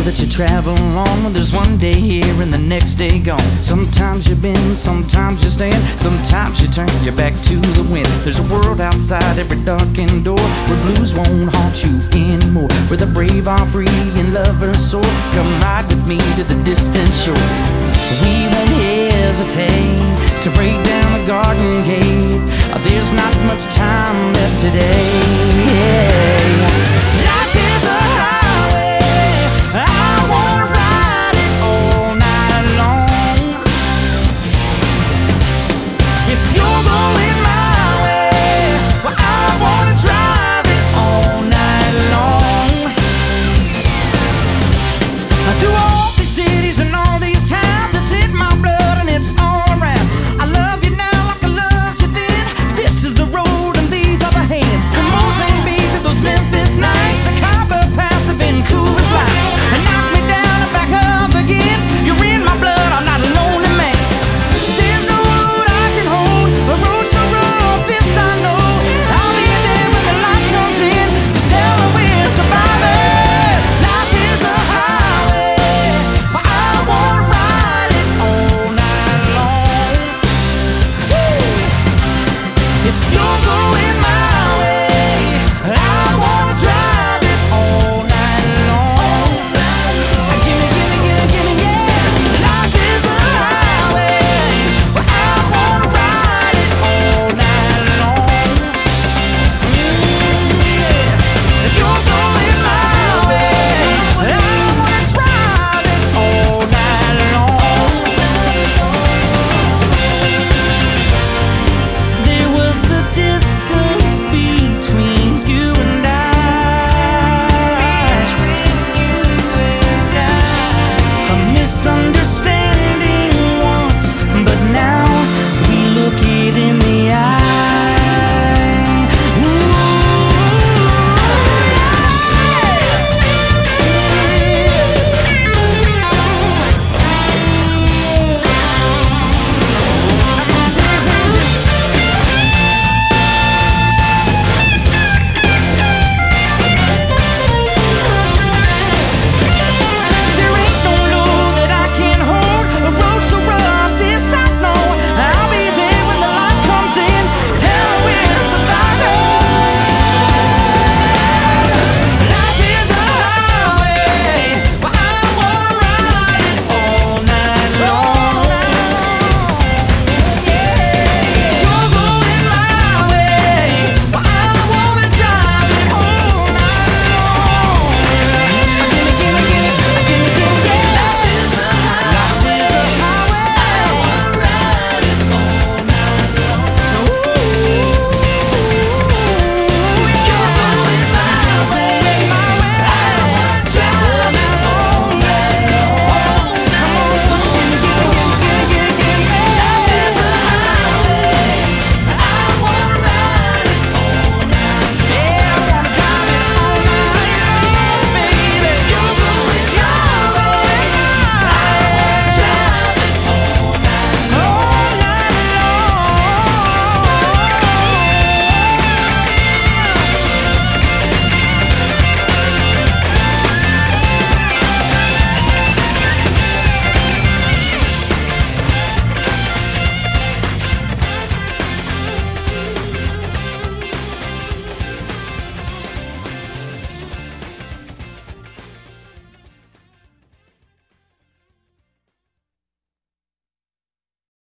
that you travel on. There's one day here and the next day gone. Sometimes you bend, sometimes you stand, sometimes you turn your back to the wind. There's a world outside every darkened door, where blues won't haunt you anymore, where the brave are free and lovers soar. Come ride with me to the distant shore. We won't hesitate to break down the garden gate. There's not much time left today.